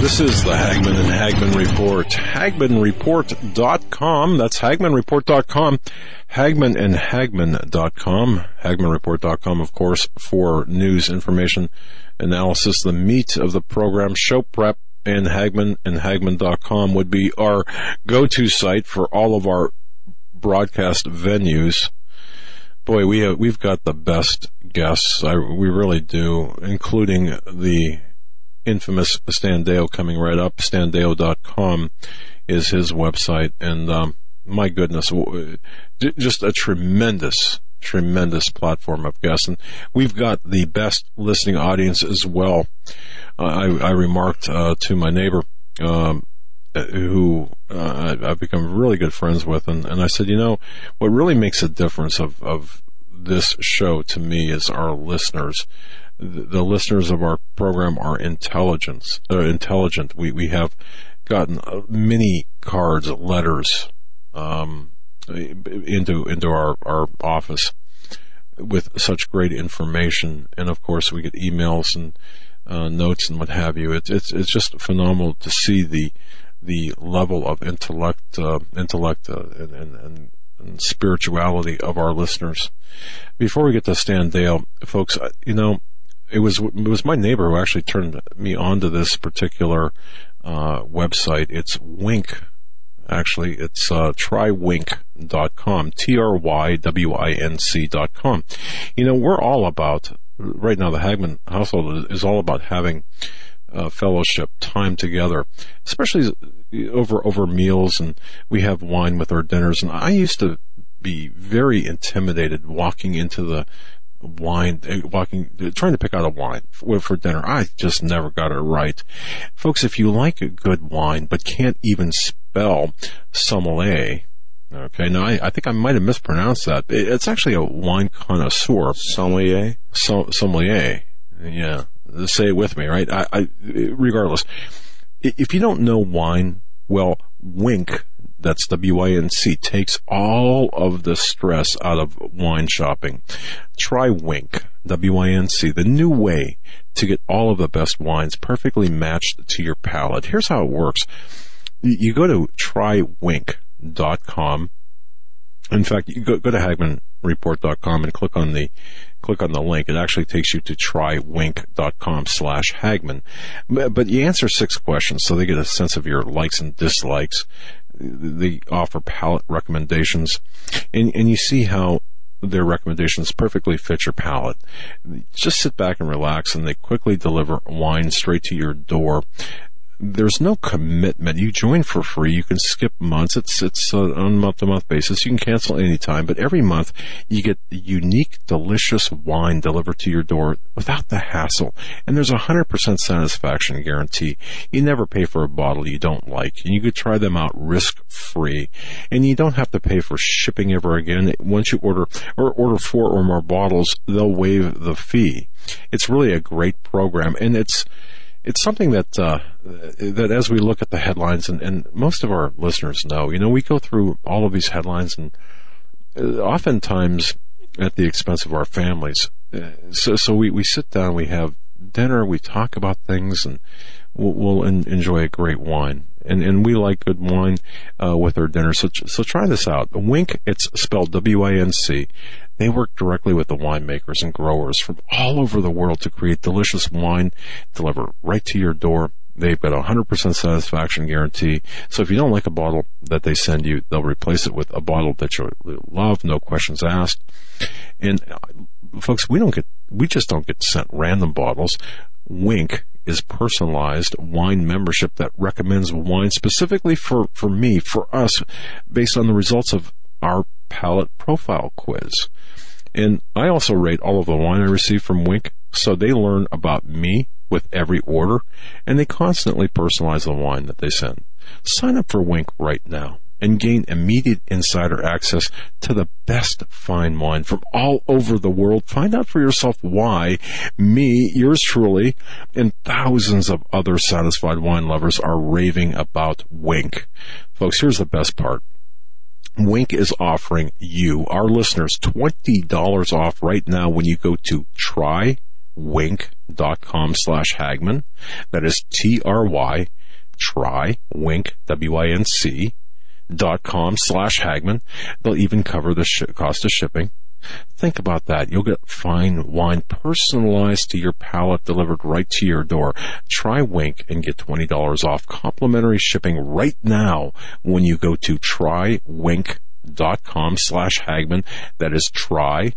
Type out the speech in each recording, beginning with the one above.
This is the Hagman and Hagman Report. HagmanReport.com. That's HagmanReport.com. HagmanandHagman.com. HagmanReport.com, of course, for news, information, analysis, the meat of the program, show prep, and HagmanandHagman.com would be our go-to site for all of our broadcast venues. Boy, we've got the best guests. We really do, including the infamous Stan Deyo coming right up. StanDeyo.com is his website, and my goodness, just a tremendous platform of guests. And we've got the best listening audience as well. I remarked to my neighbor, who I've become really good friends with, and I said, what really makes a difference of this show to me is our listeners. The listeners of our program are intelligent. We have gotten many cards, letters, into our office with such great information, and of course we get emails and notes and what have you. It's just phenomenal to see the level of intellect and spirituality of our listeners. Before we get to Stan Deyo, folks, it was my neighbor who actually turned me on to this particular website. It's Wink. Actually, it's trywinc.com, TRYWINC.com. We're all about, right now the Hagman household is all about having fellowship, time together, especially over meals, and we have wine with our dinners. And I used to be very intimidated walking into the trying to pick out a wine for dinner. I just never got it right. Folks, if you like a good wine but can't even spell sommelier, okay, now I think I might have mispronounced that. It's actually a wine connoisseur. Sommelier? Sommelier. Yeah. Say it with me, right? Regardless, if you don't know wine, well, Wink, that's WINC, takes all of the stress out of wine shopping. Try Wink, WINC, the new way to get all of the best wines perfectly matched to your palate. Here's how it works. You go to trywink.com. In fact, you go to HagmanReport.com and click on the link. It actually takes you to trywink.com/Hagman. But you answer 6 questions, so they get a sense of your likes and dislikes. They offer palate recommendations, and you see how their recommendations perfectly fit your palate. Just sit back and relax, and they quickly deliver wine straight to your door. There's no commitment. You join for free. You can skip months. It's on a month-to-month basis. You can cancel anytime, but every month you get unique, delicious wine delivered to your door without the hassle. And there's a 100% satisfaction guarantee. You never pay for a bottle you don't like, and you could try them out risk-free. And you don't have to pay for shipping ever again. Once you order 4 or more bottles, they'll waive the fee. It's really a great program, and it's something that as we look at the headlines, and most of our listeners know, we go through all of these headlines, and oftentimes at the expense of our families. So we sit down, we have dinner, we talk about things, and we'll enjoy a great wine. And we like good wine with our dinner. So try this out. Wink, it's spelled WINC. They work directly with the winemakers and growers from all over the world to create delicious wine, deliver right to your door. They've got a 100% satisfaction guarantee. So if you don't like a bottle that they send you, they'll replace it with a bottle that you love, no questions asked. And folks, we just don't get sent random bottles. Wink is personalized wine membership that recommends wine specifically for me, for us, based on the results of our palate profile quiz. And I also rate all of the wine I receive from Wink, so they learn about me with every order, and they constantly personalize the wine that they send. Sign up for Wink right now and gain immediate insider access to the best fine wine from all over the world. Find out for yourself why me, yours truly, and thousands of other satisfied wine lovers are raving about Wink. Folks, here's the best part. Wink is offering you, our listeners, $20 off right now when you go to trywink.com trywink.com/Hagmann. That is trywink, WINC.com/Hagmann. They'll even cover the cost of shipping. Think about that. You'll get fine wine personalized to your palate, delivered right to your door. Try Wink and get $20 off complimentary shipping right now when you go to trywink.com/Hagmann. That is try,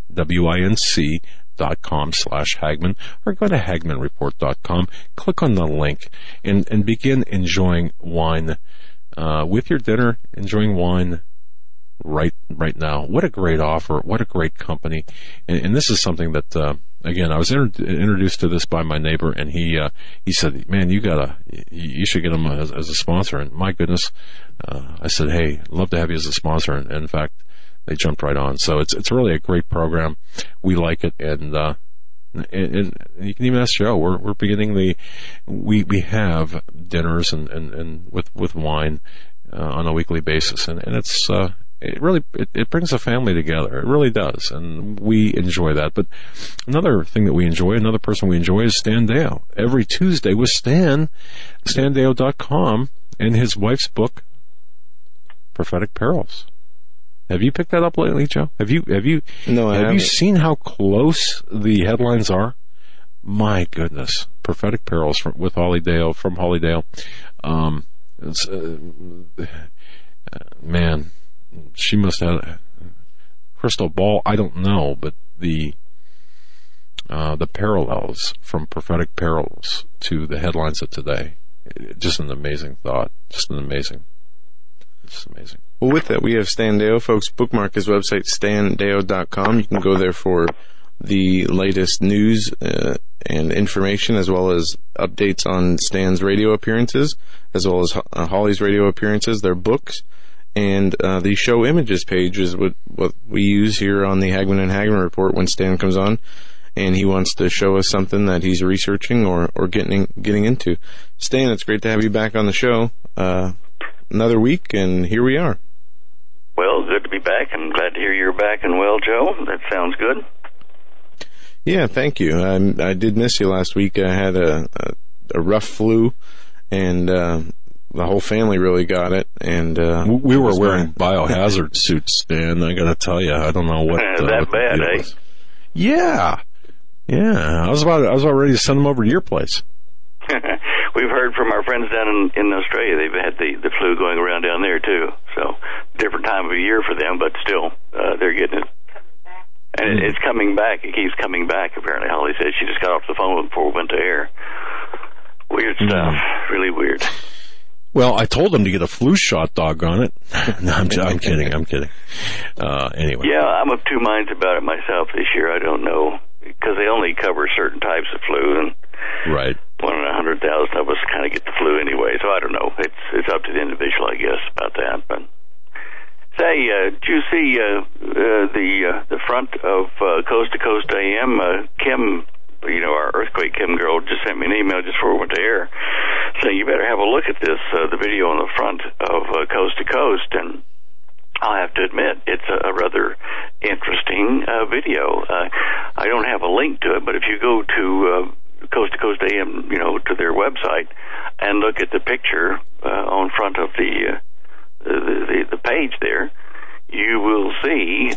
WINC.com/Hagmann, or go to HagmannReport.com. Click on the link and begin enjoying wine with your dinner, enjoying wine right now. What a great offer. What a great company. And this is something that, again, I was introduced to this by my neighbor, and he said, man, you should get him as a sponsor. And my goodness, I said, hey, love to have you as a sponsor. And in fact, they jumped right on. So it's really a great program. We like it. And you can even ask Joe. We're beginning we have dinners and with wine, on a weekly basis. And it's, it really brings a family together. It really does, and we enjoy that. But another thing that we enjoy, another person we enjoy, is Stan Deyo. Every Tuesday with Stan, StanDeyo.com, and his wife's book, Prophetic Perils. Have you picked that up lately, Joe? Have you? No, I haven't. Have you seen how close the headlines are? My goodness, Prophetic Perils with Holly Dale from Holly Dale. Man. She must have a crystal ball. I don't know, but the parallels from Prophetic Perils to the headlines of today, just an amazing thought. Just amazing. Well, with that, we have Stan Deyo. Folks, bookmark his website, StanDeyo.com. You can go there for the latest news and information, as well as updates on Stan's radio appearances, as well as Holly's radio appearances, their books. And the show images page is what we use here on the Hagmann and Hagmann Report when Stan comes on and he wants to show us something that he's researching or getting into. Stan, it's great to have you back on the show. Another week, and here we are. Well, good to be back. I'm glad to hear you're back and well, Joe. That sounds good. Yeah, thank you. I did miss you last week. I had a rough flu, and the whole family really got it, and we were wearing biohazard suits, Stan. I got to tell you, I don't know what that bad, eh? Yeah. I was about ready to send them over to your place. We've heard from our friends down in Australia. They've had the flu going around down there too. So different time of year for them, but still they're getting it. And it's coming back. It keeps coming back. Apparently, Holly said she just got off the phone before we went to air. Weird stuff. Really weird. Well, I told them to get a flu shot, doggone it. No, I'm kidding. Anyway. Yeah, I'm of two minds about it myself this year. I don't know, because they only cover certain types of flu, and right. 1 in 100,000 of us kind of get the flu anyway. So I don't know. It's up to the individual, I guess, about that. But say, did you see the front of Coast to Coast AM? Kim, our earthquake Kim girl, just sent me an email just before we went to air, saying you better have a look at this, the video on the front of Coast to Coast. And I'll have to admit, it's a rather interesting video. I don't have a link to it, but if you go to Coast to Coast AM, to their website, and look at the picture on front of the page there, you will see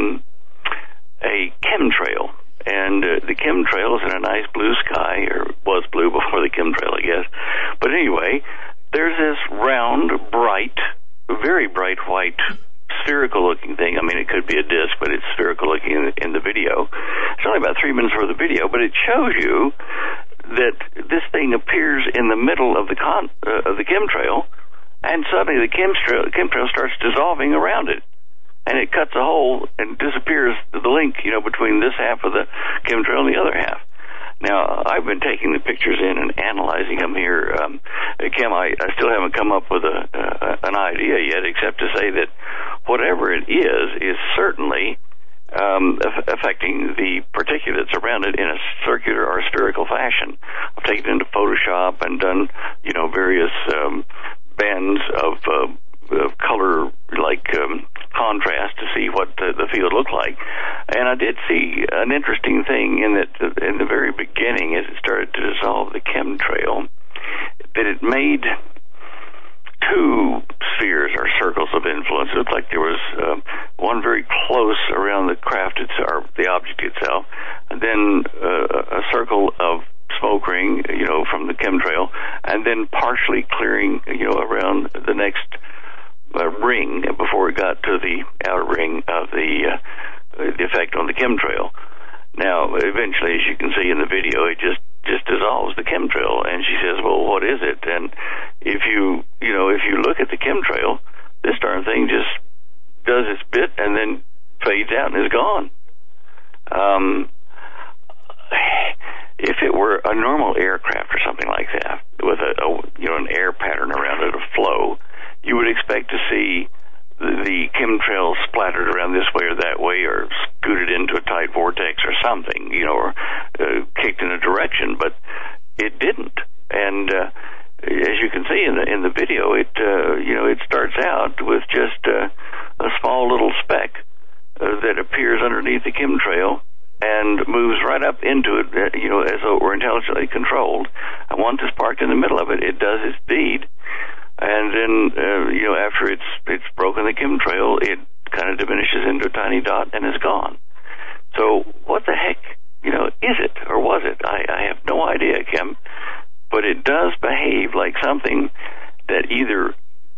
a chemtrail. And the chemtrail is in a nice blue sky, or was blue before the chemtrail, I guess. But anyway, there's this round, bright, very bright white, spherical-looking thing. I mean, it could be a disc, but it's spherical-looking in the video. It's only about 3 minutes worth of video, but it shows you that this thing appears in the middle of the chemtrail, and suddenly the chemtrail starts dissolving around it. And it cuts a hole and disappears the link, between this half of the chemtrail and the other half. Now, I've been taking the pictures in and analyzing them here. Kim, I still haven't come up with an idea yet, except to say that whatever it is certainly affecting the particulates around it in a circular or spherical fashion. I've taken it into Photoshop and done, various bands of color, like contrast, to see what the field looked like. And I did see an interesting thing in that in the very beginning that it made two spheres or circles of influence. It looked like there was one very close around the craft or the object itself, and then a circle of smoke ring, from the chemtrail, and then partially clearing, around the next ring before it got to the outer ring of the effect on the chemtrail. Now, eventually, as you can see in the video, it just dissolves the chemtrail, and she says, well, what is it? And if you look at the chemtrail, this darn thing just does its bit and then fades out and is gone. If it were a normal aircraft or something like that, with an air pattern around it, a flow, you would expect to see the chemtrail splattered around this way or that way, or scooted into a tight vortex or something, or kicked in a direction, but it didn't. And as you can see in the video, it starts out with just a small little speck that appears underneath the chemtrail and moves right up into it, as though it were intelligently controlled. And once it's parked in the middle of it, it does its deed. And then, after it's broken the chemtrail, it kind of diminishes into a tiny dot and is gone. So what the heck, is it or was it? I have no idea, Kim. But it does behave like something that either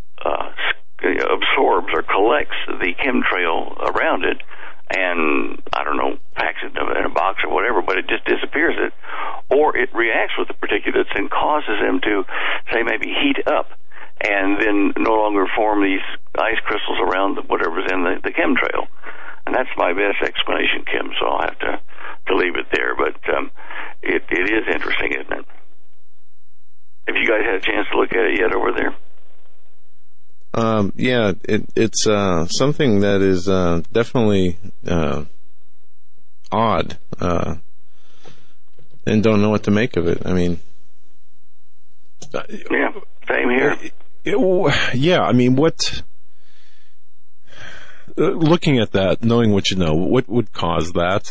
absorbs or collects the chemtrail around it and, I don't know, packs it in a box or whatever, but it just disappears it. Or it reacts with the particulates and causes them to, say, maybe heat up and then no longer form these ice crystals around whatever's in the chemtrail. And that's my best explanation, Kim, so I'll have to leave it there. But it is interesting, isn't it? Have you guys had a chance to look at it yet over there? Yeah, it's something that is definitely odd, and don't know what to make of it. I mean... Yeah, same here. Yeah, I mean, what... looking at that, knowing what you know, what would cause that?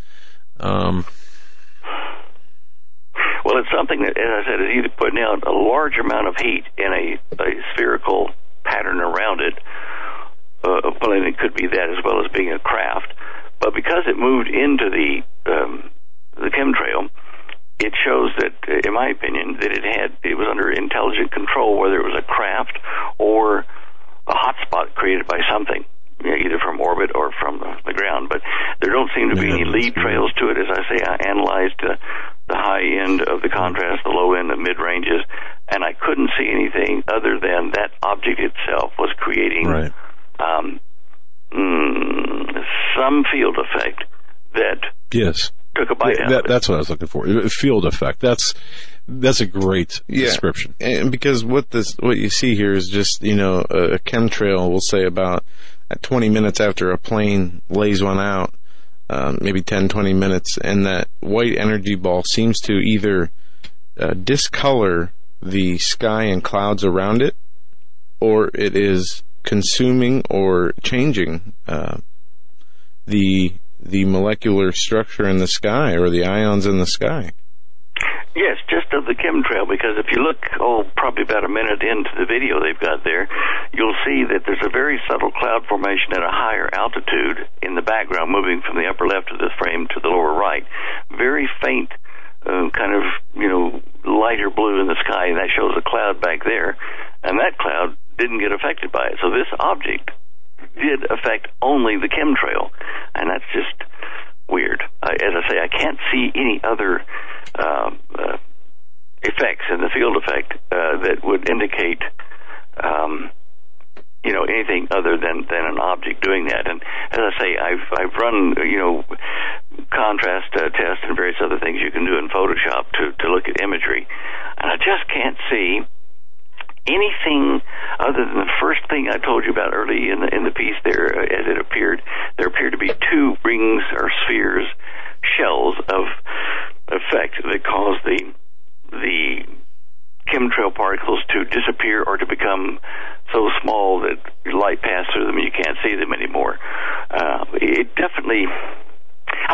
Well, it's something that, as I said, is either putting out a large amount of heat in a spherical pattern around it. Well, and it could be that as well as being a craft. But because it moved into the chemtrail, it shows that, in my opinion, that it was under intelligent control, whether it was a craft or a hotspot created by something, either from orbit or from the ground. But there don't seem to be any lead trails to it. As I say, I analyzed the high end of the contrast, the low end, the mid ranges, and I couldn't see anything other than that object itself was creating some field effect that took a bite out of it. That's what I was looking for. Field effect. That's a great description. And because what you see here is just, a chemtrail, we'll say about 20 minutes after a plane lays one out, maybe 10, 20 minutes, and that white energy ball seems to either discolor the sky and clouds around it, or it is consuming or changing the molecular structure in the sky or the ions in the sky. Yes, just of the chemtrail, because if you look, probably about a minute into the video they've got there, you'll see that there's a very subtle cloud formation at a higher altitude in the background, moving from the upper left of the frame to the lower right. Very faint, kind of, lighter blue in the sky, and that shows a cloud back there, and that cloud didn't get affected by it. So this object did affect only the chemtrail, and that's just weird. As I say, I can't see any other effects in the field effect that would indicate anything other than an object doing that. And as I say, I've run contrast tests and various other things you can do in Photoshop to look at imagery, and I just can't see anything other than the first thing I told you about early in the piece there. As it appeared, there appeared to be two rings or spheres, shells of effect that caused the chemtrail particles to disappear or to become so small that light passed through them and you can't see them anymore. It definitely,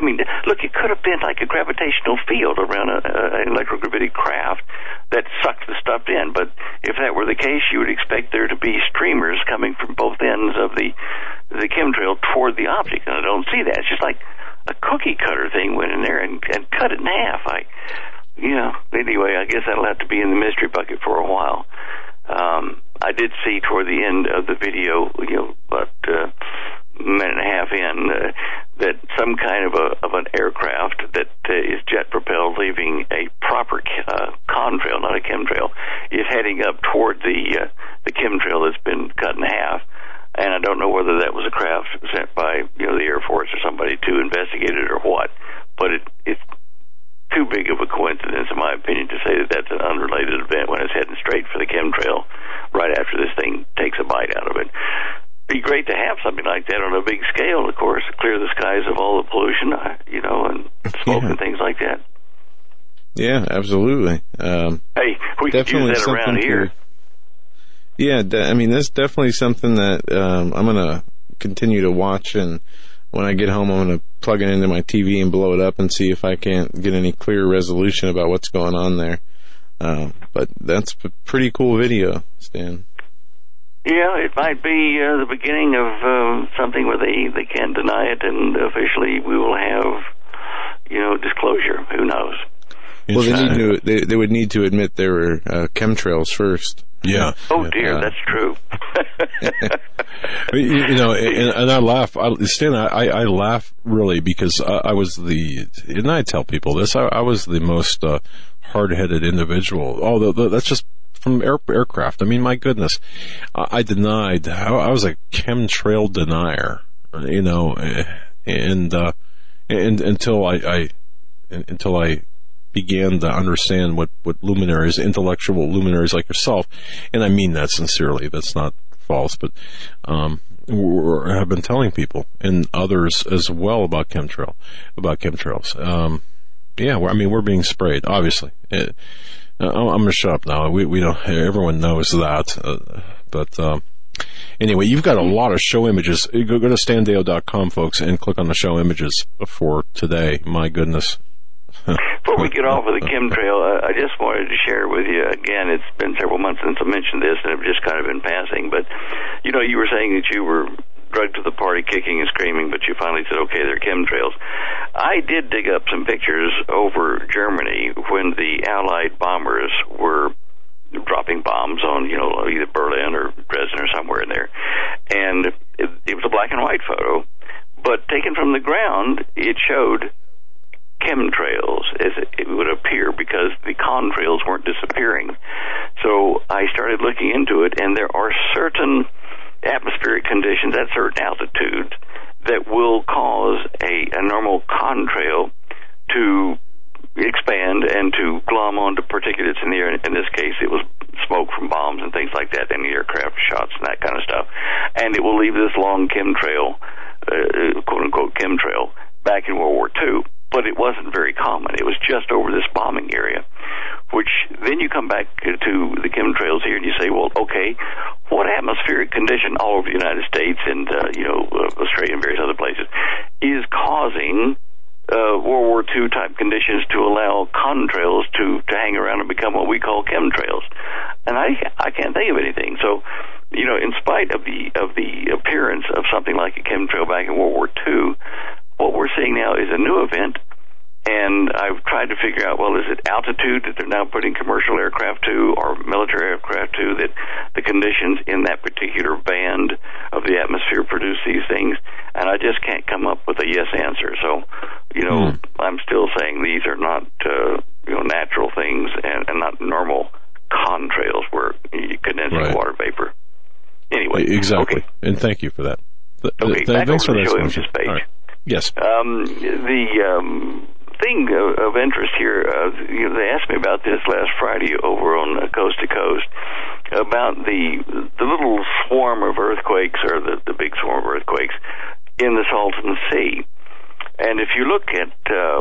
mean, look, it could have been like a gravitational field around an electrogravitic craft that sucked the stuff in. But if that were the case, you would expect there to be streamers coming from both ends of the chemtrail toward the object, and I don't see that. It's just like a cookie cutter thing went in there and cut it in half. Anyway, I guess that'll have to be in the mystery bucket for a while. I did see toward the end of the video, about a minute and a half in, that some kind of an aircraft that is jet propelled, leaving a proper contrail, not a chemtrail, is heading up toward the chemtrail that's been cut in half. And I don't know whether that was a craft sent by the Air Force or somebody to investigate it or what, but it's too big of a coincidence, in my opinion, to say that that's an unrelated event when it's heading straight for the chemtrail right after this thing takes a bite out of it. Be great to have something like that on a big scale, of course, clear the skies of all the pollution, and smoke and things like that. Yeah, absolutely. Hey, we could use that around here. That's definitely something that I'm going to continue to watch, and when I get home, I'm going to plug it into my TV and blow it up and see if I can't get any clear resolution about what's going on there. But that's a pretty cool video, Stan. Yeah, it might be the beginning of something where they can't deny it, and officially we will have, disclosure. Who knows? Well, they would need to admit there were chemtrails first. Yeah. Oh dear, that's true. And I laugh, Stan. I laugh really because I was and I tell people this. I was the most hard-headed individual. Although that's just from aircraft. I mean, my goodness, I denied. I was a chemtrail denier. And until I began to understand what luminaries, intellectual luminaries like yourself, and I mean that sincerely, that's not false, but have been telling people and others as well about chemtrails. We're being sprayed, obviously. I'm going to shut up now. We don't. Everyone knows that, but anyway, you've got a lot of show images. Go to standeo.com, folks, and click on the show images for today. My goodness. Before we get off of the chemtrail, I just wanted to share with you, again, it's been several months since I mentioned this, and I've just kind of been passing, but, you were saying that you were drugged to the party kicking and screaming, but you finally said, okay, they're chemtrails. I did dig up some pictures over Germany when the Allied bombers were dropping bombs on, either Berlin or Dresden or somewhere in there, and it was a black and white photo, but taken from the ground, it showed chemtrails, as it would appear, because the contrails weren't disappearing. So I started looking into it, and there are certain atmospheric conditions at certain altitudes that will cause a normal contrail to expand and to glom onto particulates in the air. In this case, it was smoke from bombs and things like that, and the aircraft shots and that kind of stuff. And it will leave this long chemtrail, quote-unquote chemtrail, back in World War II. But it wasn't very common. It was just over this bombing area, which then you come back to the chemtrails here and you say, well, okay, what atmospheric condition all over the United States and, Australia and various other places is causing World War II type conditions to allow contrails to hang around and become what we call chemtrails? And I can't think of anything. So, in spite of the appearance of something like a chemtrail back in World War II, what we're seeing now is a new event, and I've tried to figure out, well, is it altitude that they're now putting commercial aircraft to or military aircraft to, that the conditions in that particular band of the atmosphere produce these things? And I just can't come up with a yes answer. So, I'm still saying these are not, natural things and not normal contrails where you condensing water vapor. Anyway. Exactly. Okay. And thank you for that. Okay, back over to the show images page. Right. Yes. The thing of interest here, they asked me about this last Friday over on Coast to Coast, about the little swarm of earthquakes, or the big swarm of earthquakes in the Salton Sea. And if you look at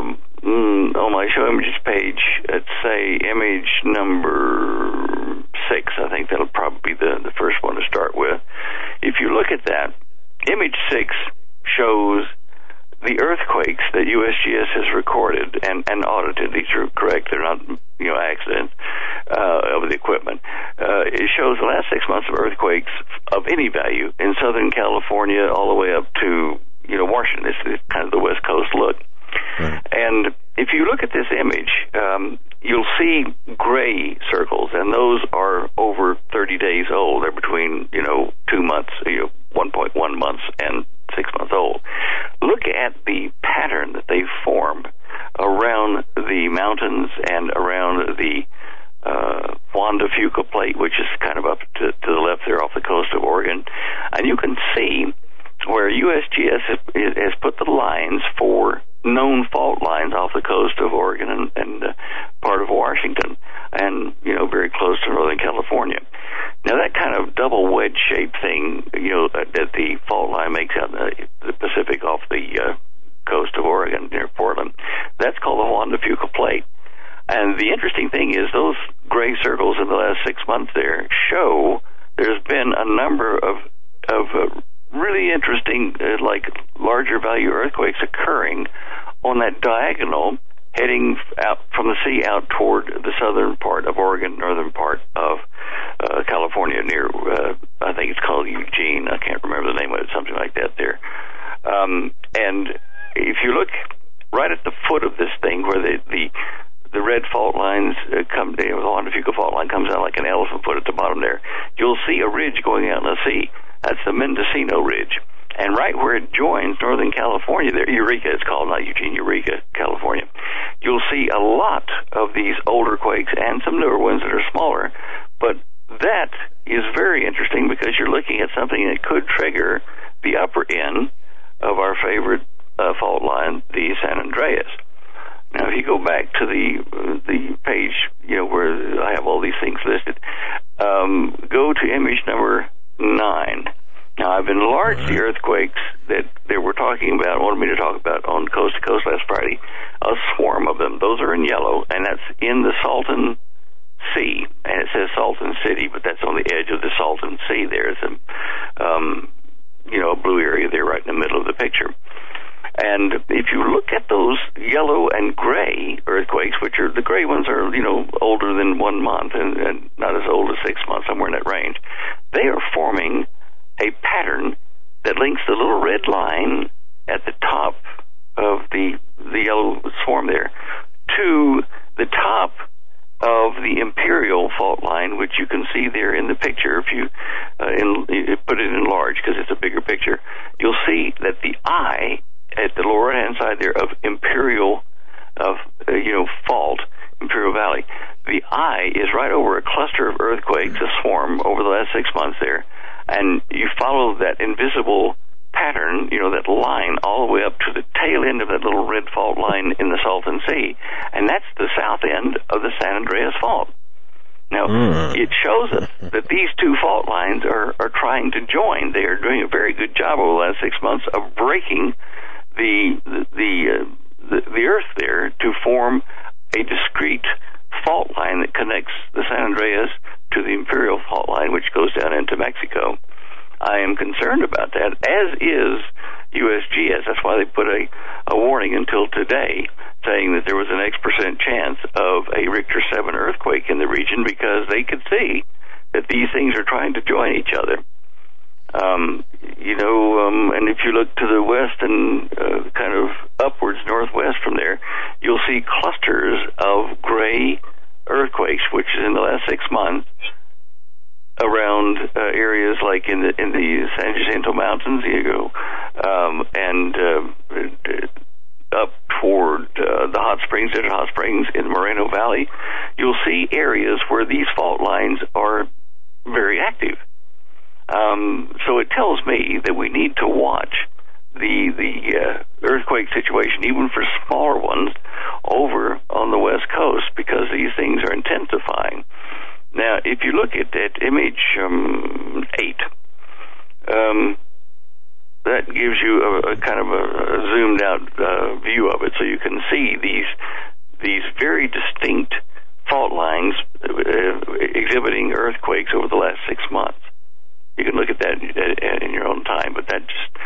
on my show images page, at say image number 6, I think that'll probably be the first one to start with. If you look at that, image 6 shows the earthquakes that USGS has recorded and audited, these are correct, they're not, accidents of the equipment, it shows the last 6 months of earthquakes of any value in Southern California all the way up to, Washington. It's kind of the West Coast look. Right. And if you look at this image, you'll see gray circles, and those are over 30 days old. They're between, 2 months, 1.1 months and 6 months old. Look at the pattern that they form around the mountains and around the Juan de Fuca plate, which is kind of up to the left there off the coast of Oregon. And you can see where USGS has put the lines for known fault lines off the coast of Oregon and part of Washington, and very close to Northern California. Now that kind of double wedge shaped thing, that the fault line makes out in the Pacific off the coast of Oregon near Portland, that's called the Juan de Fuca plate. And the interesting thing is those gray circles in the last 6 months there show there's been a number of really interesting, like larger value earthquakes occurring on that diagonal heading out from the sea out toward the southern part of Oregon, northern part of California near, I think it's called Eugene. I can't remember the name of it, something like that there. And if you look right at the foot of this thing where the red fault lines come, the Juan de Fuca fault line comes out like an elephant foot at the bottom there, you'll see a ridge going out in the sea. That's the Mendocino Ridge. And right where it joins Northern California there, Eureka it's called, not Eugene, Eureka, California, you'll see a lot of these older quakes and some newer ones that are smaller. But that is very interesting because you're looking at something that could trigger the upper end of our favorite fault line, the San Andreas. Now, if you go back to the page, where I have all these things listed, go to image number 9. Now, I've enlarged the earthquakes that they were talking about, wanted me to talk about on Coast to Coast last Friday, a swarm of them. Those are in yellow, and that's in the Salton Sea, and it says Salton City, but that's on the edge of the Salton Sea. There's a blue area there right in the middle of the picture. And if you look at those yellow and gray earthquakes, which are the gray ones are, older than 1 month and not as old as 6 months, somewhere in that range, they are forming a pattern that links the little red line at the top of the yellow swarm there to the top of the Imperial fault line, which you can see there in the picture. If you put it in large, because it's a bigger picture, you'll see that the eye at the lower right-hand side there of Imperial, fault, Imperial Valley, the eye is right over a cluster of earthquakes, a swarm, over the last 6 months there, and you follow that invisible pattern, that line, all the way up to the tail end of that little red fault line in the Salton Sea, and that's the south end of the San Andreas Fault. Now, it shows us that these two fault lines are trying to join. They are doing a very good job over the last 6 months of breaking the earth there to form a discrete fault line that connects the San Andreas to the Imperial fault line, which goes down into Mexico. I am concerned about that, as is USGS. That's why they put a warning until today, saying that there was an X% chance of a Richter 7 earthquake in the region, because they could see that these things are trying to join each other. And if you look to the west and kind of upwards northwest from there, you'll see clusters of gray earthquakes, which is in the last 6 months, around areas like in the San Jacinto Mountains, and up toward the hot springs, Desert Hot Springs in the Moreno Valley. You'll see areas where these fault lines are very active. So it tells me that we need to watch the earthquake situation, even for smaller ones, over on the West Coast, because these things are intensifying. Now, if you look at image 8, that gives you a kind of a zoomed out view of it, so you can see these very distinct fault lines exhibiting earthquakes over the last 6 months. You can look at that in your own time, but that just lets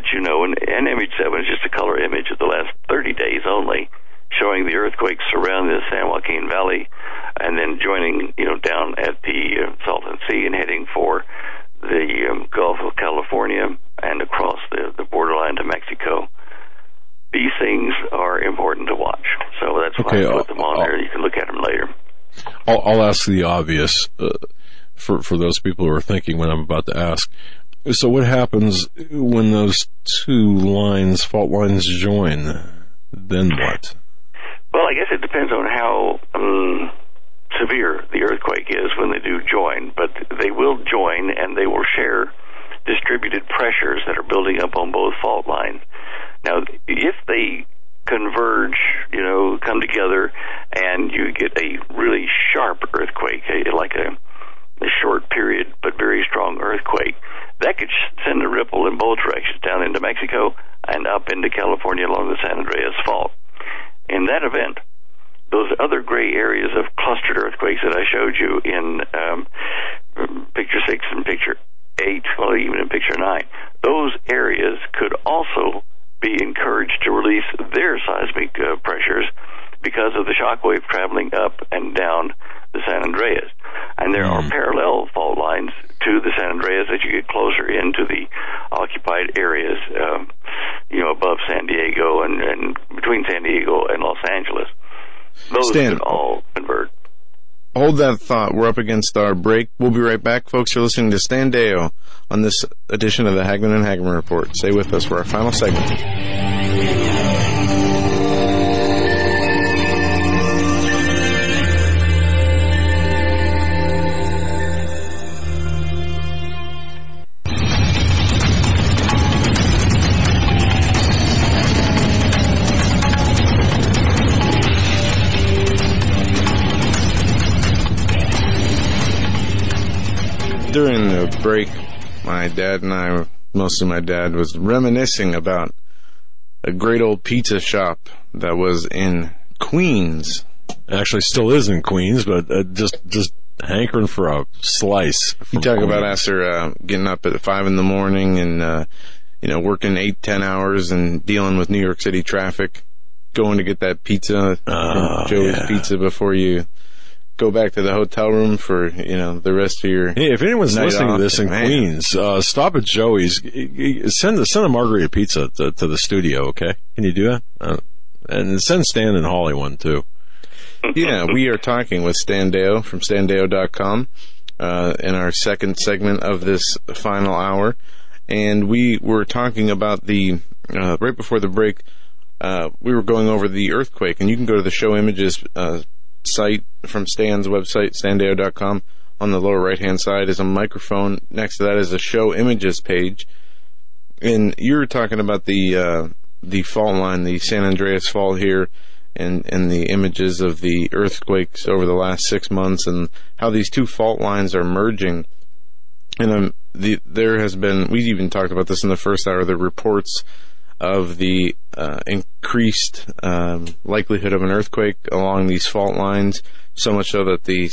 you know, and image 7 is just a color image of the last 30 days only, showing the earthquakes surrounding the San Joaquin Valley, and then joining, you know, down at the Salton Sea and heading for the Gulf of California and across the borderline to Mexico. These things are important to watch, so that's why I put them on there. You can look at them later. I'll ask the obvious for those people who are thinking what I'm about to ask. So what happens when those two fault lines join? Then what? Well, I guess it depends on how severe the earthquake is when they do join, but they will join and they will share distributed pressures that are building up on both fault lines. Now, if they converge, you know, come together, and you get a really sharp earthquake, like a short period but very strong earthquake, that could send a ripple in both directions, down into Mexico and up into California along the San Andreas Fault. In that event, those other gray areas of clustered earthquakes that I showed you in Picture 6 and Picture 8, well, even in Picture 9, those areas could also be encouraged to release their seismic pressures because of the shock wave traveling up and down the San Andreas. And there are parallel fault lines to the San Andreas as you get closer into the occupied areas, you know, above San Diego and between San Diego and Los Angeles. Those could all convert. Hold that thought. We're up against our break. We'll be right back, folks. You're listening to Stan Deyo on this edition of the Hagmann and Hagmann Report. Stay with us for our final segment. During the break, my dad and I, mostly my dad, was reminiscing about a great old pizza shop that was in Queens. It actually still is in Queens, but just hankering for a slice. You talk about after getting up at 5 in the morning and you know, working 8-10 hours and dealing with New York City traffic, going to get that pizza from Joe's Pizza before you go back to the hotel room for, you know, the rest of your Hey, if anyone's listening to this in Queens, stop at Joey's. Send a margarita pizza to the studio, okay? Can you do that? And send Stan and Holly one, too. Yeah, we are talking with Stan Deyo from standeyo.com in our second segment of this final hour. And we were talking about the, right before the break, we were going over the earthquake. And you can go to the show images site from Stan's website, standeyo.com. On the lower right-hand side is a microphone. Next to that is a show images page. And you were talking about the fault line, the San Andreas Fault here, and the images of the earthquakes over the last 6 months and how these two fault lines are merging. And there has been, we even talked about this in the first hour, the reports of the increased likelihood of an earthquake along these fault lines, so much so that the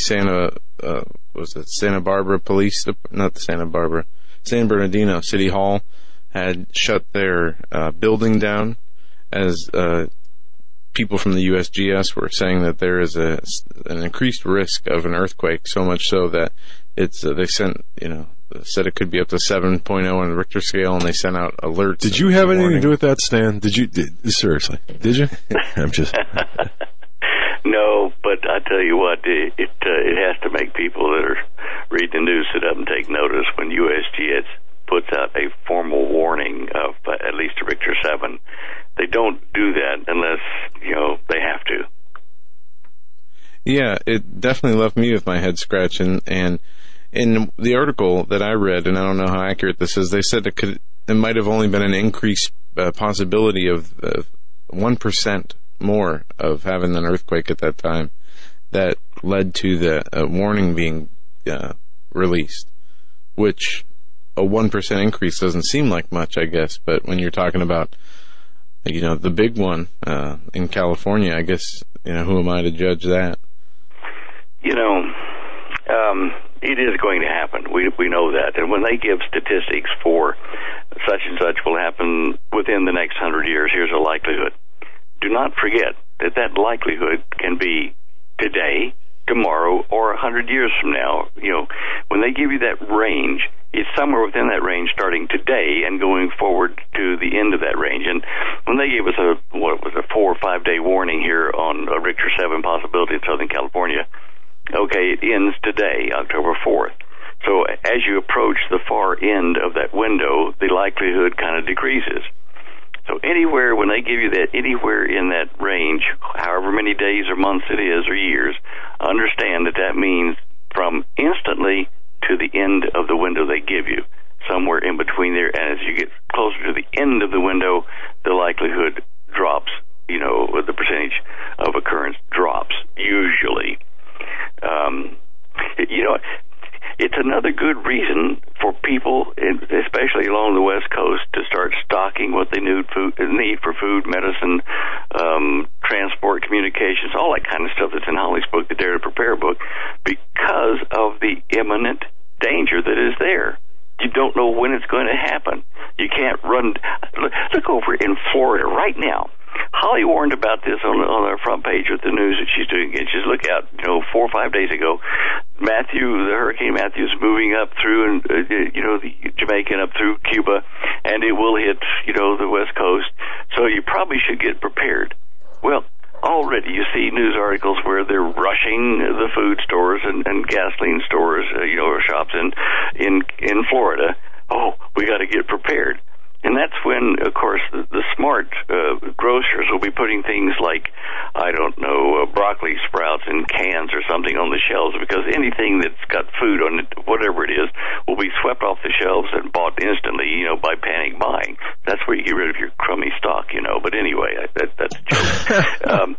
San Bernardino City Hall had shut their building down as people from the USGS were saying that there is an increased risk of an earthquake, so much so that it's they sent, you know, said it could be up to 7.0 on the Richter scale, and they sent out alerts. Did you have anything to do with that, Stan? Seriously? Did you? I'm just... No, but I tell you what, it has to make people that are reading the news sit up and take notice when USGS puts out a formal warning of at least a Richter 7. They don't do that unless, you know, they have to. Yeah, it definitely left me with my head scratching. And in the article that I read, and I don't know how accurate this is, they said it might have only been an increased possibility of 1% more of having an earthquake at that time that led to the warning being released, which a 1% increase doesn't seem like much, I guess, but when you're talking about, you know, the big one in California, I guess, you know, who am I to judge that? You know, it is going to happen. We know that. And when they give statistics for such and such will happen within the next 100 years. Here's a likelihood. Do not forget that that likelihood can be today, tomorrow, or 100 years from now. You know, when they give you that range, it's somewhere within that range starting today and going forward to the end of that range. And when they gave us a 4 or 5 day warning here on a Richter 7 possibility in Southern California, okay, it ends today, October 4th. So as you approach the far end of that window, the likelihood kind of decreases. So anywhere, when they give you that, anywhere in that range, however many days or months it is or years, understand that that means from instantly to the end of the window they give you, somewhere in between there. And as you get closer to the end of the window, the likelihood drops, you know, the percentage of occurrence drops, usually. You know, it's another good reason for people, especially along the West Coast, to start stocking what they need for food, medicine, transport, communications, all that kind of stuff that's in Holly's book, the Dare to Prepare book, because of the imminent danger that is there. You don't know when it's going to happen. You can't run. Look over in Florida right now. Holly warned about this on our front page with the news that she's doing. And she's look out, 4 or 5 days ago, the Hurricane Matthew is moving up through, the Jamaican up through Cuba, and it will hit, the West Coast. So you probably should get prepared. Well, already you see news articles where they're rushing the food stores and gasoline stores, or shops in Florida. Oh, we got to get prepared. And that's when, of course, the smart grocers will be putting things like, broccoli sprouts in cans or something on the shelves, because anything that's got food on it, whatever it is, will be swept off the shelves and bought instantly, by panic buying. That's where you get rid of your crummy stock, But anyway, that's a joke.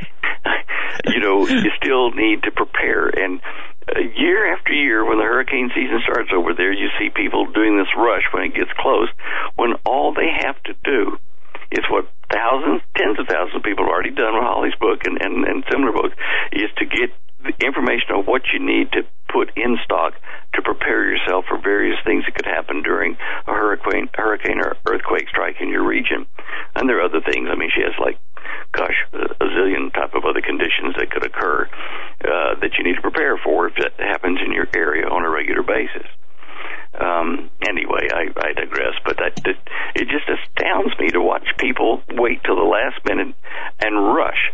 You still need to prepare. And year after year, when the hurricane season starts over there, you see people doing this rush when it gets close, when all they have to do is what tens of thousands of people have already done with Holly's book and similar books, is to get the information on what you need to put in stock to prepare yourself for various things that could happen during a hurricane or earthquake strike in your region. And there are other things. I mean, she has a zillion type of other conditions that could occur that you need to prepare for if that happens in your area on a regular basis. Anyway, I digress, but it just astounds me to watch people wait till the last minute and rush.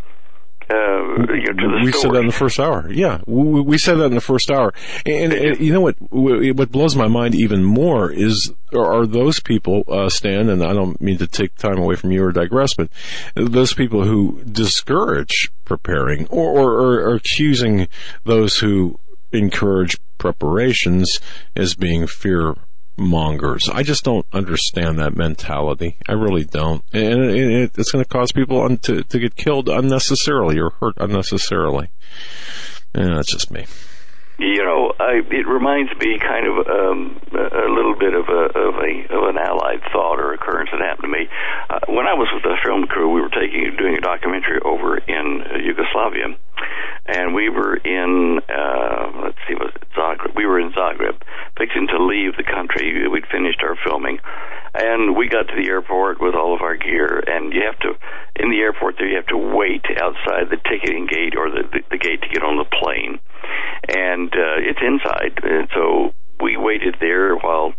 We said that in the first hour. Yeah, we said that in the first hour. And you know what blows my mind even more are those people, Stan, and I don't mean to take time away from you or digress, but those people who discourage preparing or are accusing those who encourage preparations as being fear mongers. I just don't understand that mentality. I really don't. And it's going to cause people to get killed unnecessarily or hurt unnecessarily. And that's just me. It reminds me kind of a little bit of an allied thought or occurrence that happened to me. When I was with the film crew, we were doing a documentary over in Yugoslavia, and we were in Zagreb. We were in Zagreb, fixing to leave the country. We'd finished our filming, and we got to the airport with all of our gear. And in the airport there, you have to wait outside the ticketing gate or the gate to get on the plane. And it's inside, and so we waited there while,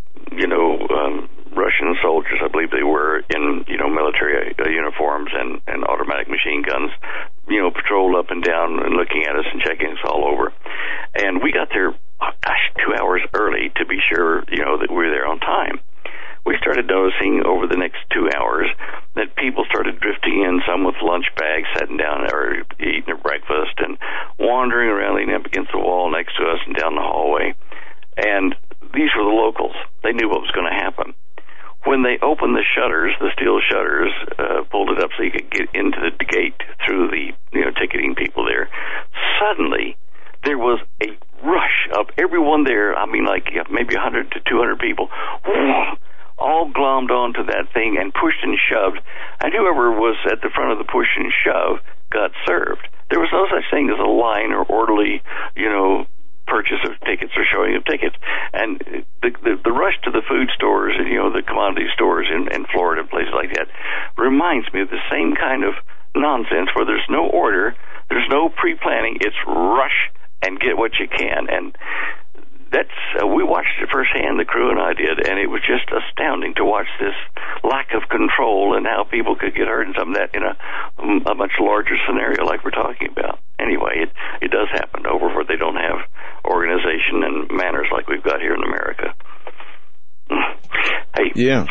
Russian soldiers, I believe they were, in, military uniforms and automatic machine guns, patrolled up and down and looking at us and checking us all over. And we got there, 2 hours early to be sure, that we were there on time. We started noticing over the next 2 hours that people started drifting in, some with lunch bags, sitting down or eating their breakfast, and wandering around, leaning up against the wall next to us and down the hallway. And these were the locals. They knew what was going to happen. When they opened the shutters, the steel shutters, pulled it up so you could get into the gate through the ticketing people there, suddenly there was a rush of everyone there. I mean, maybe 100 to 200 people. All glommed onto that thing and pushed and shoved, and whoever was at the front of the push and shove got served. There was no such thing as a line or orderly, purchase of tickets or showing of tickets. And the rush to the food stores and the commodity stores in Florida and places like that, reminds me of the same kind of nonsense where there's no order, there's no pre-planning, it's rush and get what you can. And that's we watched it firsthand, the crew and I did, and it was just astounding to watch this lack of control and how people could get hurt and some of that in a much larger scenario like we're talking about. Anyway, it does happen over where they don't have organization and manners like we've got here in America. Hey, yeah.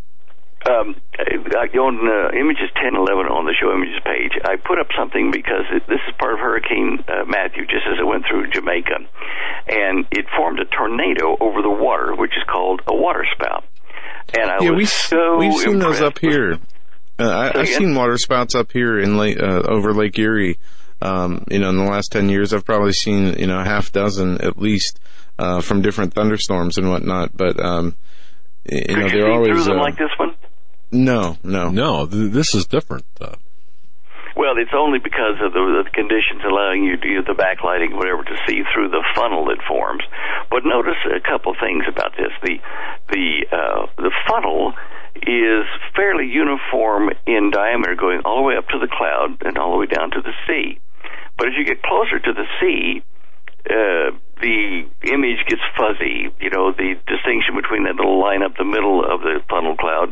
On Images 10, 11 on the Show Images page, I put up something because this is part of Hurricane Matthew, just as it went through Jamaica, and it formed a tornado over the water, which is called a waterspout. And we've seen those up here. I've seen waterspouts up here in over Lake Erie. In the last 10 years, I've probably seen a half dozen at least from different thunderstorms and whatnot. But they're always through them like this one. No. This is different. Well, it's only because of the conditions allowing you to use the backlighting, whatever, to see through the funnel that forms. But notice a couple things about this. The funnel is fairly uniform in diameter, going all the way up to the cloud and all the way down to the sea. But as you get closer to the sea, the image gets fuzzy. The distinction between that little line up the middle of the funnel cloud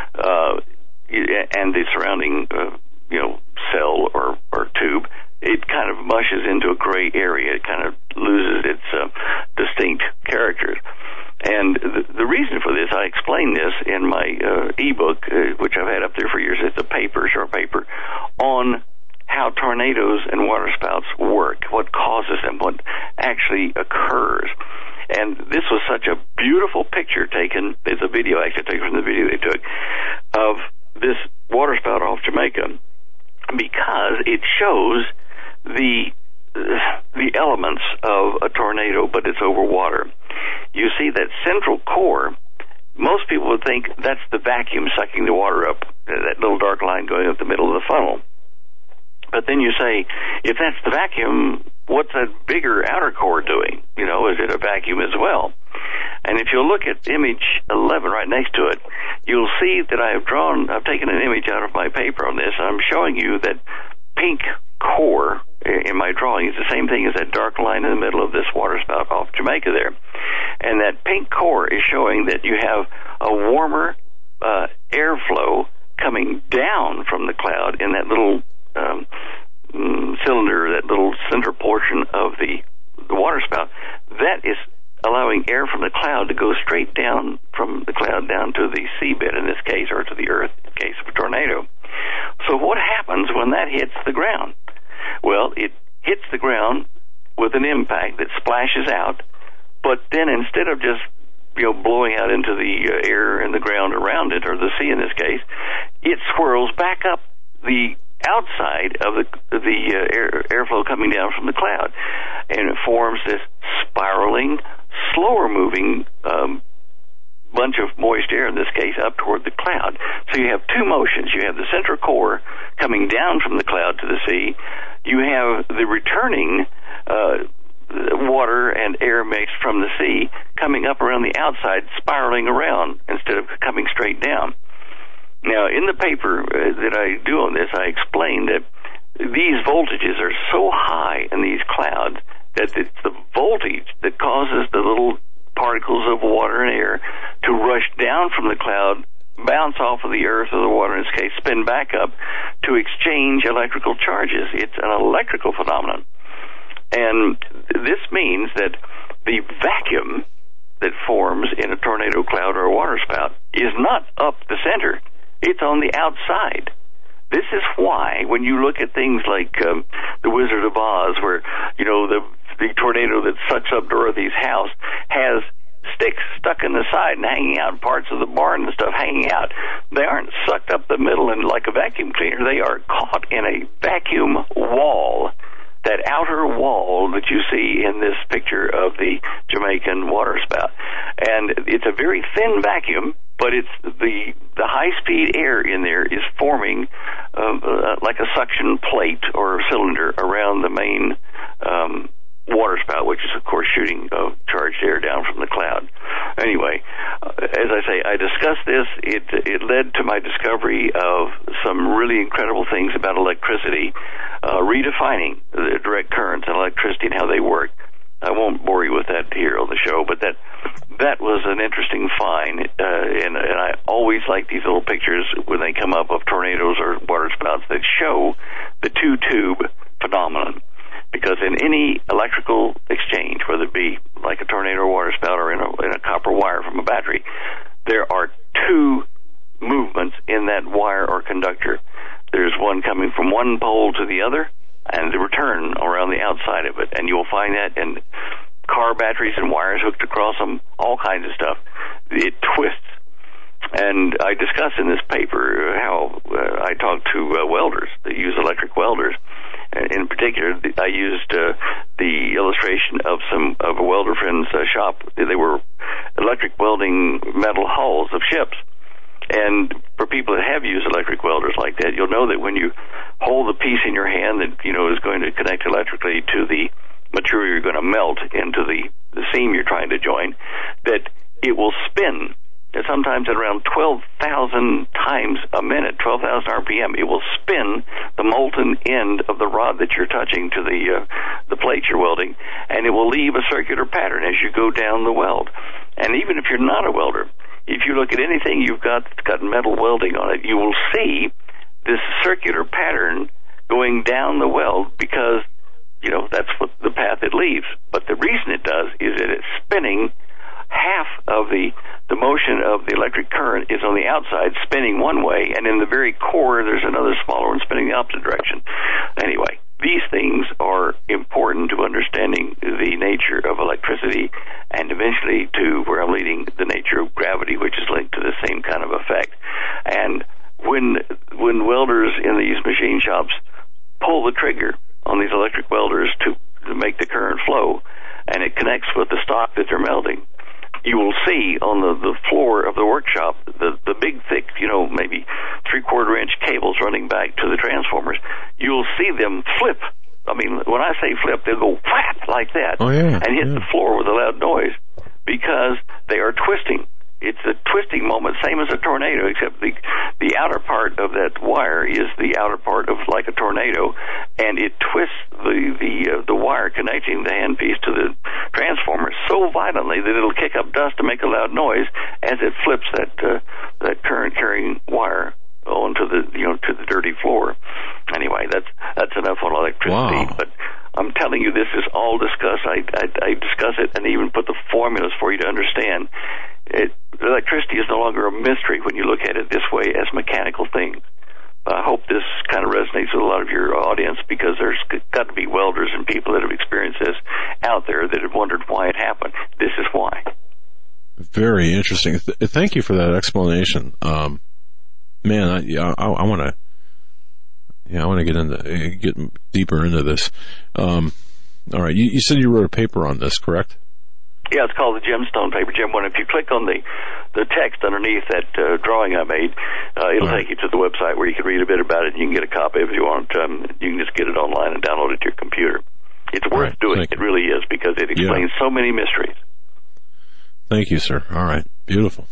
and the surrounding, cell or tube, it kind of mushes into a gray area. It kind of loses its distinct characters. And the reason for this, I explain this in my ebook, which I've had up there for years. It's a short paper, on how tornadoes and waterspouts work, what causes them, what actually occurs. And this was such a beautiful picture taken, it's a video actually taken from the video they took, of this waterspout off Jamaica, because it shows the elements of a tornado, but it's over water. You see that central core, most people would think that's the vacuum sucking the water up, that little dark line going up the middle of the funnel. But then you say, if that's the vacuum, what's that bigger outer core doing? Is it a vacuum as well? And if you look at image 11 right next to it, you'll see that I've taken an image out of my paper on this, and I'm showing you that pink core in my drawing is the same thing as that dark line in the middle of this waterspout off Jamaica there. And that pink core is showing that you have a warmer airflow coming down from the cloud in that little cylinder, that little center portion of the waterspout. That is allowing air from the cloud to go straight down from the cloud down to the seabed in this case, or to the earth in the case of a tornado. So what happens when that hits the ground? Well, it hits the ground with an impact that splashes out, but then instead of just blowing out into the air and the ground around it, or the sea in this case, it swirls back up the outside of the airflow coming down from the cloud, and it forms this spiraling, slower moving bunch of moist air, in this case, up toward the cloud. So you have two motions. You have the center core coming down from the cloud to the sea. You have the returning water and air mix from the sea coming up around the outside, spiraling around instead of coming straight down. Now, in the paper that I do on this, I explain that these voltages are so high in these clouds that it's the voltage that causes the little particles of water and air to rush down from the cloud, bounce off of the earth or the water in this case, spin back up to exchange electrical charges. It's an electrical phenomenon. And this means that the vacuum that forms in a tornado cloud or a waterspout is not up the center. It's on the outside. This is why, when you look at things like The Wizard of Oz, where, the tornado that sucks up Dorothy's house has sticks stuck in the side and hanging out, parts of the barn and stuff hanging out. They aren't sucked up the middle and like a vacuum cleaner. They are caught in a vacuum wall, that outer wall that you see in this picture of the Jamaican waterspout. And it's a very thin vacuum, but it's the high-speed air in there is forming like a suction plate or cylinder around the main waterspout, which is, of course, shooting charged air down from the cloud. Anyway, as I say, I discuss discuss this, it led to my discovery of some really incredible things about electricity, redefining the direct currents and electricity and how they work. I won't bore you with that here on the show, but that was an interesting find, and I always like these little pictures when they come up of tornadoes or water spouts that show the two-tube phenomenon. Because in any electrical exchange, whether it be like a tornado or water spout or in a copper wire from a battery, there are two movements in that wire or conductor. There's one coming from one pole to the other, and the return around the outside of it. And you'll find that in car batteries and wires hooked across them, all kinds of stuff. It twists. And I discuss in this paper how I talked to welders that use electric welders. In particular, I used the illustration of a welder friend's shop. They were electric welding metal hulls of ships. And for people that have used electric welders like that, you'll know that when you hold the piece in your hand that, is going to connect electrically to the material you're going to melt into the seam you're trying to join, that it will spin. Sometimes at around 12,000 times a minute, 12,000 RPM, it will spin the molten end of the rod that you're touching to the plate you're welding, and it will leave a circular pattern as you go down the weld. And even if you're not a welder, if you look at anything you've got that's got metal welding on it, you will see this circular pattern going down the weld because, that's what the path it leaves. But the reason it does is that it's spinning. Half of the motion of the electric current is on the outside, spinning one way, and in the very core there's another smaller one spinning the opposite direction. Anyway, these things are important to understanding the nature of electricity and eventually to where I'm leading, the nature of gravity, which is linked to the same kind of effect. And when welders in these machine shops pull the trigger on these electric welders to make the current flow, and it connects with the stock that they're melting, you will see on the floor of the workshop the big, thick, maybe 3/4 inch cables running back to the transformers. You'll see them flip. I mean, when I say flip, they'll go whap like that and hit the floor with a loud noise because they are twisting. It's a twisting moment, same as a tornado, except the outer part of that wire is the outer part of like a tornado, and it twists the wire connecting the handpiece to the transformer so violently that it'll kick up dust to make a loud noise as it flips that current carrying wire onto to the dirty floor. Anyway, that's enough on electricity. Wow. But I'm telling you, this is all discussed. I discuss it and even put the formulas for you to understand. Electricity is no longer a mystery when you look at it this way as mechanical things. I hope this kind of resonates with a lot of your audience because there's got to be welders and people that have experienced this out there that have wondered why it happened. This is why. Very interesting. Thank you for that explanation. Man, I want to. Yeah, I want to get deeper into this. All right, you said you wrote a paper on this, correct? Yeah, it's called the Gemstone Paper, Gem 1. If you click on the text underneath that drawing I made, it'll take you to the website where you can read a bit about it, and you can get a copy if you want. You can just get it online and download it to your computer. It's worth doing. It really is, because it explains so many mysteries. Thank you, sir. All right. Beautiful.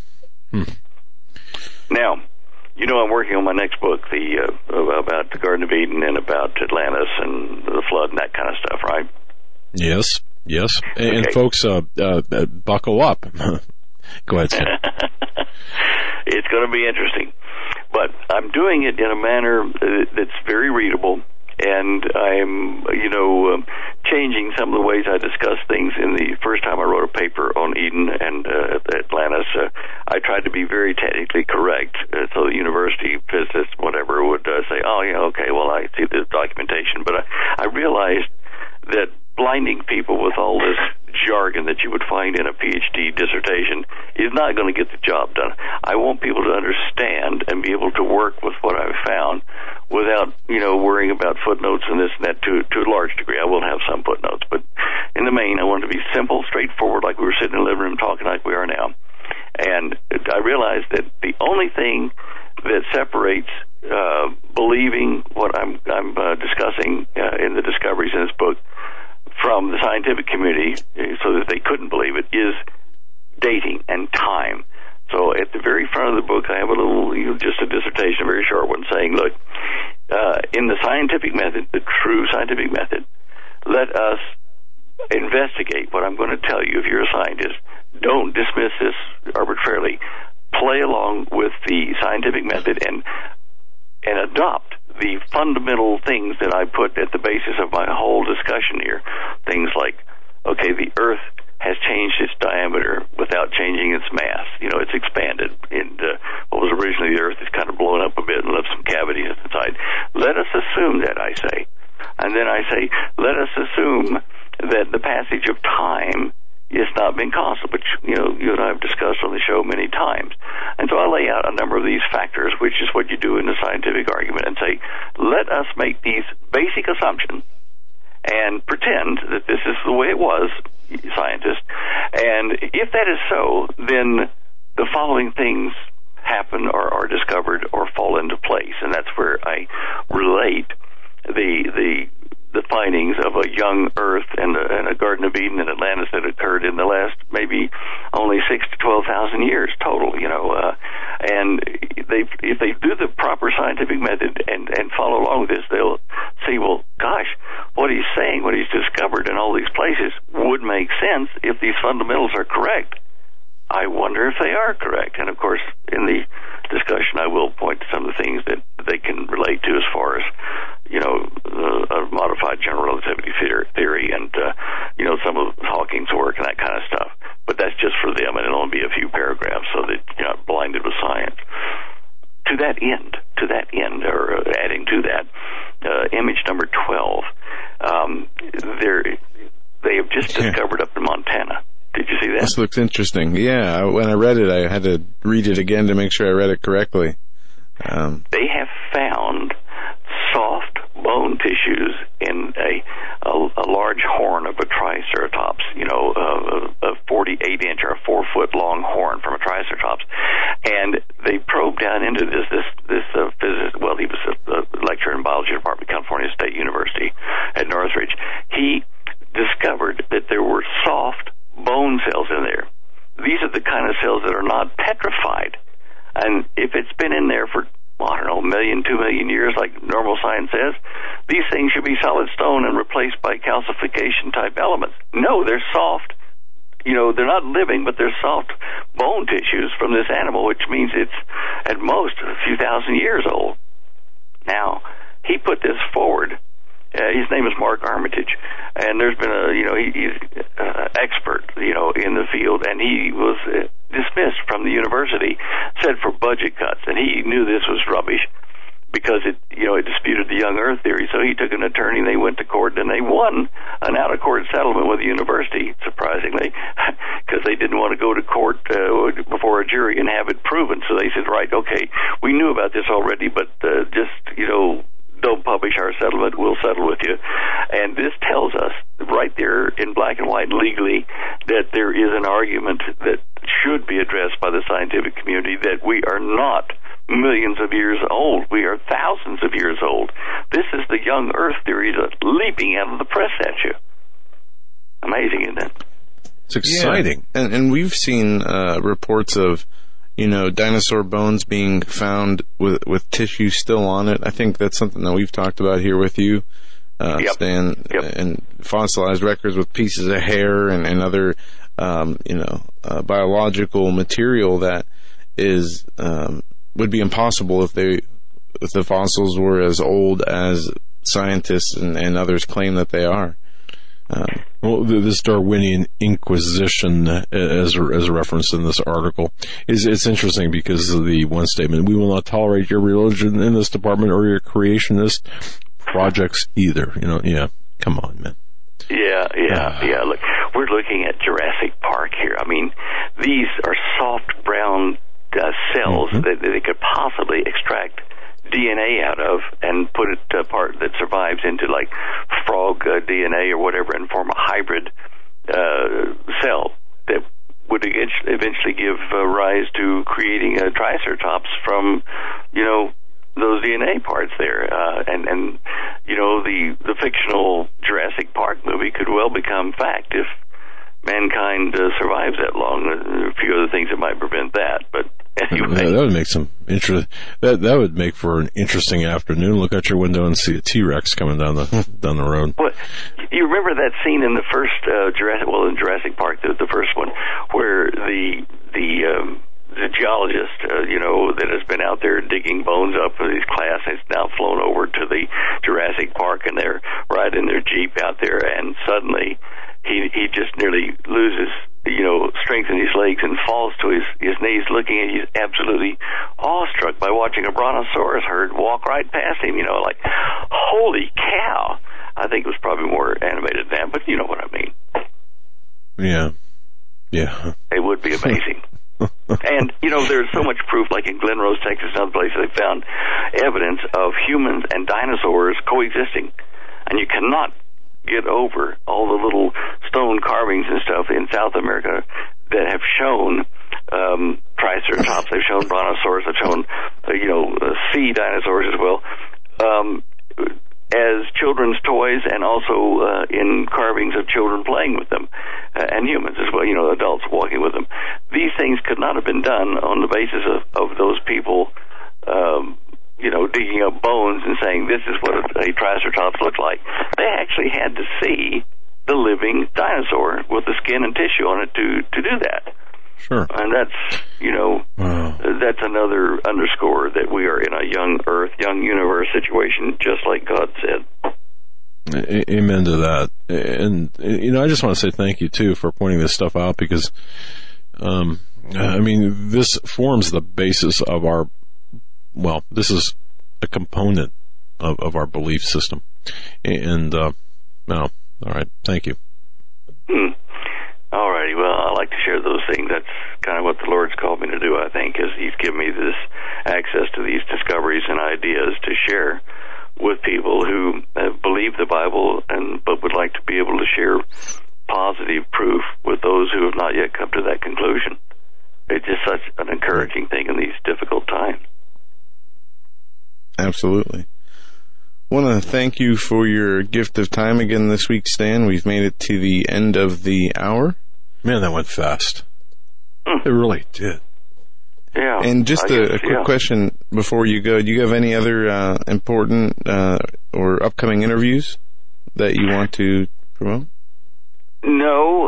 Now, I'm working on my next book, about the Garden of Eden and about Atlantis and the flood and that kind of stuff, right? Yes. And folks, buckle up. Go ahead, Sam. It's going to be interesting. But I'm doing it in a manner that's very readable, and I'm, changing some of the ways I discuss things. In the first time I wrote a paper on Eden and Atlantis, I tried to be very technically correct, so the university physicists, whatever, would say, oh, yeah, okay, well, I see the documentation. But I realized that blinding people with all this jargon that you would find in a PhD dissertation is not going to get the job done. I want people to understand and be able to work with what I've found without, worrying about footnotes and this and that to a large degree. I will have some footnotes, but in the main, I want it to be simple, straightforward, like we were sitting in the living room talking like we are now. And I realized that the only thing that separates believing what I'm discussing in the discoveries in this book from the scientific community, so that they couldn't believe it, is dating and time. So at the very front of the book, I have a little, just a dissertation, a very short one, saying, look, in the scientific method, the true scientific method, let us investigate what I'm going to tell you if you're a scientist. Don't dismiss this arbitrarily. Play along with the scientific method and adopt the fundamental things that I put at the basis of my whole discussion here. Things like, okay, the Earth has changed its diameter without changing its mass. It's expanded. And what was originally the Earth is kind of blown up a bit and left some cavities inside. Let us assume that, I say. And then I say, let us assume that the passage of time has not been constant, which, you and I have discussed on the show many times. And so I lay out a number of these factors, which is what you do in a scientific argument, and say, let us make these basic assumptions and pretend that this is the way it was, scientists. And if that is so, then the following things happen or are discovered or fall into place. And that's where I relate the findings of a young Earth and a Garden of Eden in Atlantis that occurred in the last maybe only 6,000 to 12,000 years total, and if they do the proper scientific method and follow along with this, they'll see, well, gosh, what he's saying, what he's discovered in all these places would make sense if these fundamentals are correct. I wonder if they are correct. And of course, in the discussion, I will point to some of the things that they can relate to as far as, a modified general relativity theory and, some of Hawking's work and that kind of stuff. But that's just for them, and it'll only be a few paragraphs so that you're not blinded with science. To that end, or adding to that, image number 12, they have just discovered up in Montana. Did you see that? This looks interesting. Yeah, when I read it, I had to read it again to make sure I read it correctly. They have found soft bone tissues in a large horn of a triceratops, a 48-inch or a 4-foot long horn from a triceratops. And they probed down into this physicist, well, he was a lecturer in biology department at California State University at Northridge. He discovered that there were soft bone cells in there. These are the kind of cells that are not petrified. And if it's been in there for, I don't know, 1 million, 2 million years, like normal science says, these things should be solid stone and replaced by calcification-type elements. No, they're soft. They're not living, but they're soft bone tissues from this animal, which means it's at most a few thousand years old. Now, he put this forward. His name is Mark Armitage, and there's been he's expert, in the field, and he was dismissed from the university, said for budget cuts, and he knew this was rubbish because it disputed the young Earth theory. So he took an attorney, and they went to court, and they won an out-of-court settlement with the university, surprisingly, because they didn't want to go to court before a jury and have it proven. So they said, right, okay, we knew about this already, but don't publish our settlement, we'll settle with you. And this tells us right there in black and white legally that there is an argument that should be addressed by the scientific community that we are not millions of years old. We are thousands of years old. This is the young Earth theory that's leaping out of the press at you. Amazing, isn't it? It's exciting. Yeah. And we've seen reports of dinosaur bones being found with tissue still on it. I think that's something that we've talked about here with you, Stan, and fossilized records with pieces of hair and other, biological material that is would be impossible if the fossils were as old as scientists and others claim that they are. Well, this Darwinian Inquisition, as a reference in this article, it's interesting because of the one statement: "We will not tolerate your religion in this department or your creationist projects either." Come on, man. Yeah. Look, we're looking at Jurassic Park here. I mean, these are soft brown cells that they could possibly extract DNA out of and put it part that survives into like frog DNA or whatever and form a hybrid cell that would eventually give rise to creating a triceratops from those DNA parts there, and the fictional Jurassic Park movie could well become fact if mankind survives that long. There are a few other things that might prevent that, but anyway. humane. That would make some that would make for an interesting afternoon. Look out your window and see a T-Rex coming down the road. Well, you remember that scene in the first Jurassic Park, the first one, where the geologist, that has been out there digging bones up for his class, has now flown over to the Jurassic Park, and they're riding their Jeep out there, and suddenly he just nearly loses, strength in his legs and falls to his knees, looking at he's absolutely awestruck by watching a brontosaurus herd walk right past him, like, holy cow. I think it was probably more animated than that, but you know what I mean. Yeah. It would be amazing. And, there's so much proof, like in Glen Rose, Texas, and other places, they found evidence of humans and dinosaurs coexisting. And you cannot get over all the little stone carvings and stuff in South America that have shown Triceratops, they've shown Brontosaurus, they've shown, sea dinosaurs as well, as children's toys, and also in carvings of children playing with them, and humans as well, adults walking with them. These things could not have been done on the basis of those people, digging up bones and saying this is what a Triceratops looked like. They actually had to see the living dinosaur with the skin and tissue on it to do that. Sure. And that's, that's another underscore that we are in a young earth, young universe situation, just like God said. Amen to that. And, I just want to say thank you, too, for pointing this stuff out, because, this forms the basis of this is a component of our belief system. And, all right, thank you. All righty. Well, I like to share those things. That's kind of what the Lord's called me to do, I think, is He's given me this access to these discoveries and ideas to share with people who believe the Bible but would like to be able to share positive proof with those who have not yet come to that conclusion. It's just such an encouraging thing in these difficult times. Absolutely. I want to thank you for your gift of time again this week, Stan. We've made it to the end of the hour. Man, that went fast. It really did. Yeah. And just a quick question before you go. Do you have any other important or upcoming interviews that you want to promote? No,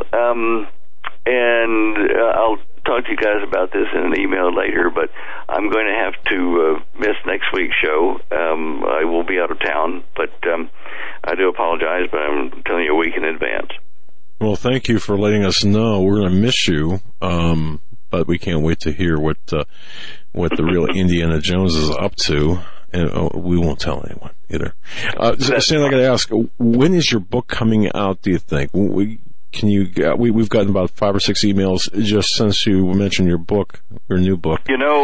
and I'll talk to you guys about this in an email later, but I'm going to have to miss next week's show. I will be out of town, but I do apologize, but I'm telling you a week in advance. Well, thank you for letting us know. We're going to miss you, but we can't wait to hear what the real Indiana Jones is up to, and we won't tell anyone either. Stan, I got to ask, when is your book coming out, do you think? We've gotten about 5 or 6 emails just since you mentioned your new book.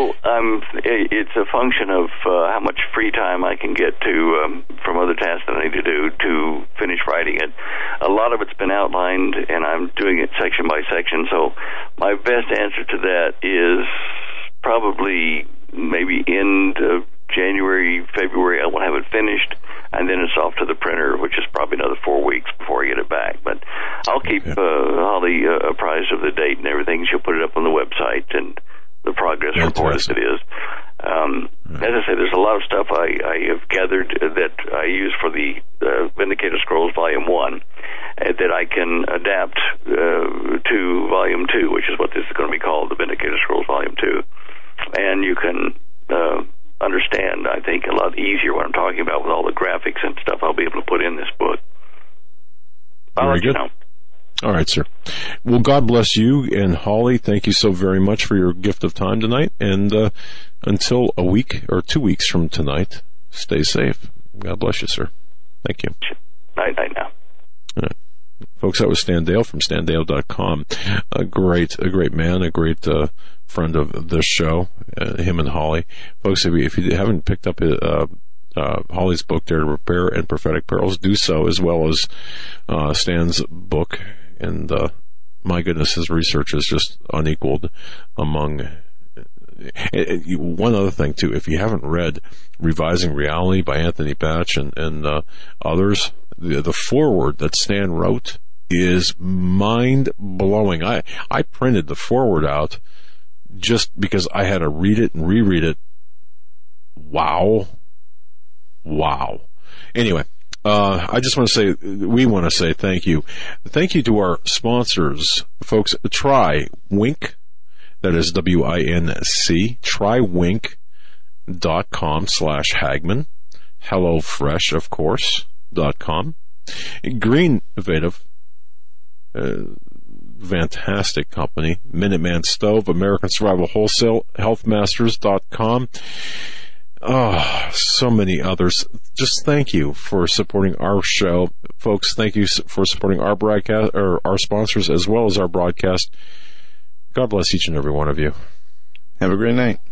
It's a function of how much free time I can get to from other tasks that I need to do to finish writing it. A lot of it's been outlined, and I'm doing it section by section, so my best answer to that is probably maybe end of January, February, I will have it finished, and then it's off to the printer, which is probably another 4 weeks before I get it back. But I'll keep Holly apprised of the date and everything. She'll put it up on the website and the progress report as it is. As I said, there's a lot of stuff I have gathered that I use for the Vindicator Scrolls Volume 1 that I can adapt to Volume 2, which is what this is going to be called, the Vindicator Scrolls Volume 2. And you can understand, I think, a lot easier what I'm talking about with all the graphics and stuff I'll be able to put in this book. Very good. All right, sir. Well, God bless you, and Holly, thank you so very much for your gift of time tonight. And until a week or 2 weeks from tonight, stay safe. God bless you, sir. Thank you. Night now. All right. Folks, that was Stan Deyo from standeyo.com. A great man, a great friend of this show, him and Holly. Folks, if you haven't picked up Holly's book, Dare to Repair and Prophetic Perils, do so, as well as Stan's book. And my goodness, his research is just unequaled among... One other thing, too, if you haven't read Revising Reality by Anthony Patch and others, the foreword that Stan wrote is mind-blowing. I printed the foreword out just because I had to read it and reread it. Wow. Anyway, I just want to say, we want to say thank you. Thank you to our sponsors, folks. Try Wink, that is WINC, trywink.com/Hagman. HelloFresh, of course, .com. Greennovative, fantastic company. Minuteman Stove, American Survival Wholesale, healthmasters.com. Oh, so many others. Just thank you for supporting our show. Folks, thank you for supporting our broadcast, or our sponsors, as well as our broadcast. God bless each and every one of you. Have a great night.